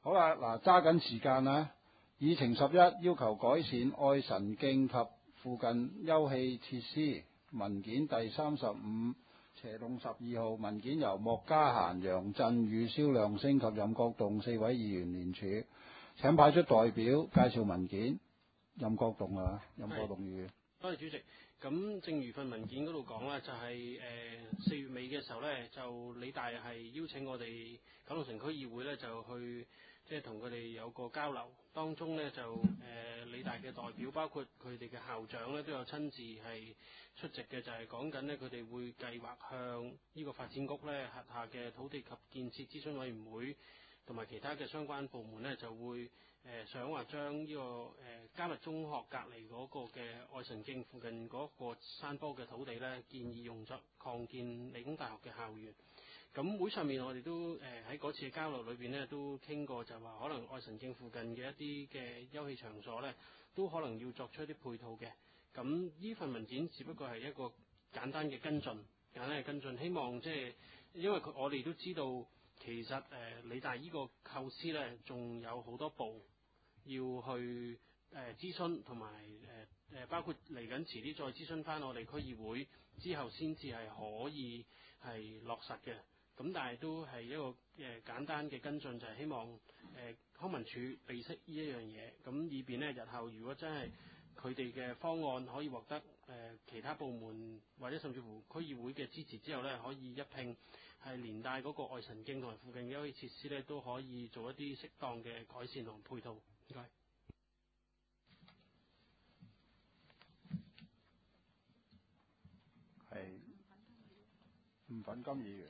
好啦，嗱，揸緊時間啦。議程11要求改善愛神徑及附近休憩設施文件第35斜龍12號文件由莫家嫻、楊振宇、蕭亮星及任國棟4位議員聯署，請派出代表介紹文件。任國棟啊，任國棟議員。 多謝主席。咁正如份文件嗰度講啦，就係4月尾嘅時候呢，就理大係邀請我哋九龍城區議會呢，就去即係同佢哋有個交流。當中呢，就理大嘅代表，包括佢哋嘅校長呢，都有親自係出席嘅，就係講緊呢，佢哋會計劃向呢個發展局呢轄下嘅土地及建設諮詢委員會同埋其他嘅相關部門呢，就會想話將呢個嘉密中學隔離嗰個嘅愛神徑附近嗰個山坡嘅土地呢，建議用作擴建理工大學嘅校園。咁會上面我哋都喺嗰次嘅交流裏邊呢，都傾過，就話可能愛神徑附近嘅一啲嘅休憩場所呢，都可能要作出一啲配套嘅。咁呢份文件只不過係一個簡單嘅跟進，希望即係因為我哋都知道，其實理大呢個構思呢，仲有好多步要去諮詢，同埋包括嚟緊遲啲再諮詢翻我哋區議會之後，先至係可以係落實嘅。咁但係都係一個簡單嘅跟進，就係希望康文署備悉呢一樣嘢，咁以便呢日後如果真係佢哋嘅方案可以獲得其他部門或者甚至乎區議會嘅支持之後呢，可以一併係連帶嗰個愛神徑同埋附近嘅休憩設施呢，都可以做一啲適當嘅改善同配套。唔該。 係吳粉金議員。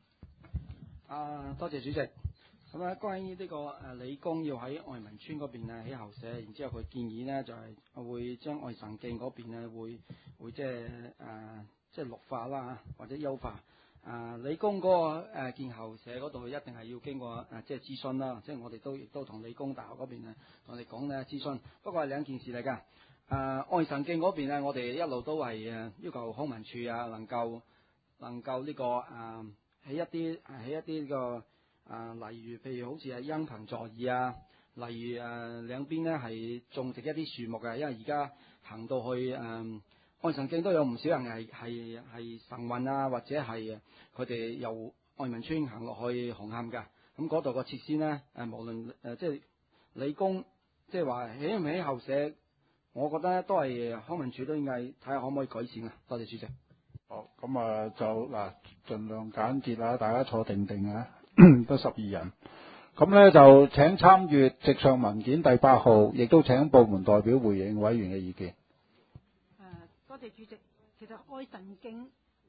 多謝主席。咁咧，關於呢個理工要喺愛民村嗰邊起校舍，然之後佢建議呢就係會將愛神徑嗰邊呢會即係綠化啦，或者優化。理工嗰個建校舍嗰度一定係要經過即係諮詢啦，即係我哋亦都同理工大學嗰邊同我哋講呢諮詢。不過係兩件事嚟㗎。愛神徑嗰邊呢，我哋一路都係要求康文署能夠呢個起一啲個例如譬如好似係欣憑座椅例如兩邊呢係種植一啲樹木嘅，因為而家行到去愛神徑都有唔少人係晨運或者係佢哋由愛民村行落去紅磡㗎。咁嗰度個設施呢，無論即係理工即係話起唔起校舍，我覺得都係康文署都應該睇下可唔可以改善啊。多謝主席。 好，咁就嗱，盡量簡潔啦，大家坐定定啊，得12人。咁呢就請參閱直上文件第8號，亦都請部門代表回應委員嘅意見。 多謝主席。其實愛神徑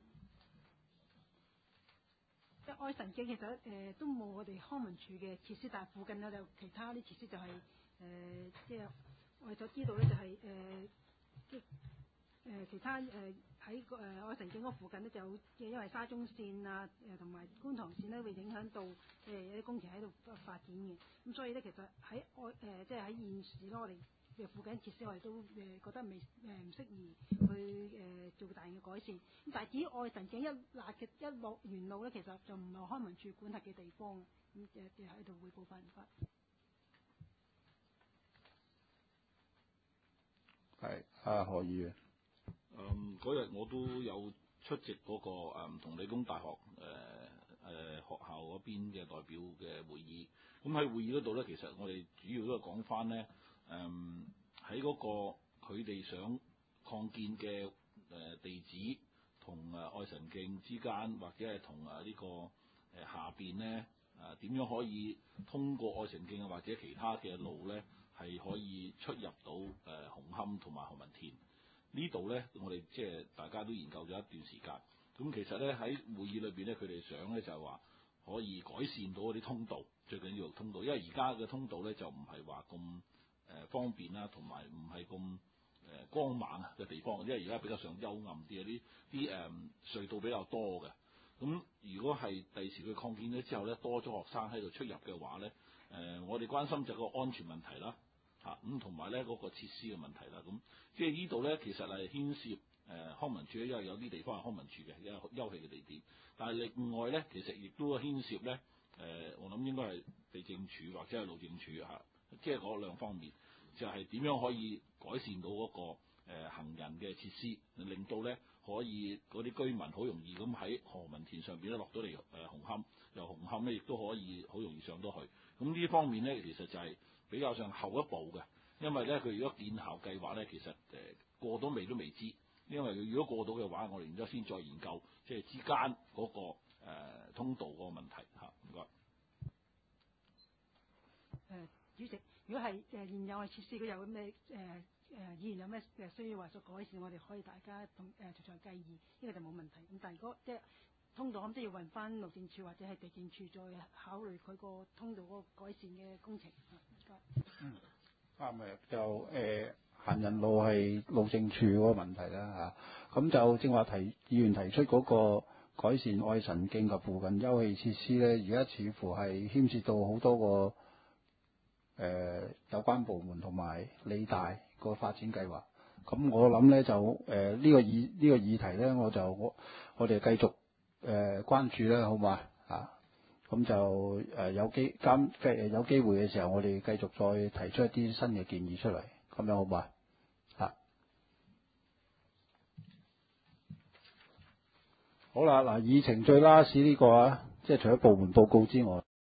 其實都冇我哋康文署嘅設施，但係附近呢有其他啲設施就係即係我哋所知道呢，就係其他喺愛神徑嗰附近呢，就有因為沙中線同埋觀塘線呢會影響到有啲工程喺度發展嘅，咁所以呢，其實喺即係喺現時呢，我哋嘅附近設施我哋都覺得唔適宜去做大型嘅改善。咁但係至於愛神徑一落沿路呢，其實就唔係康文署管轄嘅地方，咁喺度匯報翻。 係何議員。 嗰日我都有出席嗰個同理工大學學校嗰邊嘅代表嘅會議。咁喺會議嗰度咧，其實我哋主要都係講翻咧，喺嗰個佢哋想擴建嘅地址同愛神徑之間，或者係同呢個下邊咧點樣可以通過愛神徑或者其他嘅路咧，係可以出入到紅磡同埋何文田。呢度呢，我哋即係大家都研究咗一段時間。咁其實呢，喺會議裏邊呢，佢哋想呢就係話可以改善到嗰啲通道，最緊要通道，因為而家嘅通道呢，就唔係話咁方便啦，同埋唔係咁光猛嘅地方，因為而家比較上幽暗啲，啲隧道比較多嘅。咁如果係第時佢擴建咗之後呢，多咗學生喺度出入嘅話呢，我哋關心就係個安全問題啦。咁同埋咧嗰個設施嘅問題啦，咁即係呢度咧其實係牽涉康文署，因為有啲地方係康文署嘅，因為休憩嘅地點，但係另外咧其實亦都牽涉咧我諗應該係地政署或者係路政署嚇，即係嗰兩方面，就係點樣可以改善到嗰個行人嘅設施，令到咧可以嗰啲居民好容易咁喺何文田上邊咧落到嚟紅磡，由紅磡咧亦都可以好容易上到去。咁呢方面咧其實就係比較上後一步嘅，因為咧佢如果建校計劃咧，其實過到未都未知，因為如果過到嘅話，我哋然之後先再研究即係之間嗰個通道嗰個問題嚇。唔該。 主席，如果係現有嘅設施，佢有咩議員有咩需要話作改善，我哋可以大家同逐場計議，呢個就冇問題。咁但係如果即係通道咁，都要問翻路政署或者係地政署再考慮佢個通道嗰個改善嘅工程。 啱嘅，就行人路係路政署嗰個問題啦嚇。咁就正話議員提出嗰個改善愛神徑及附近休憩設施咧，而家似乎係牽涉到好多個有關部門同埋理大個發展計劃。咁我諗咧就呢個議題咧，我哋繼續關注啦，好嘛啊？咁就有機會嘅時候，我哋繼續再提出一啲新嘅建議出嚟，咁樣好嘛？啊，好啦，嗱，議程最 last 呢個啊，即係除咗部門報告之外。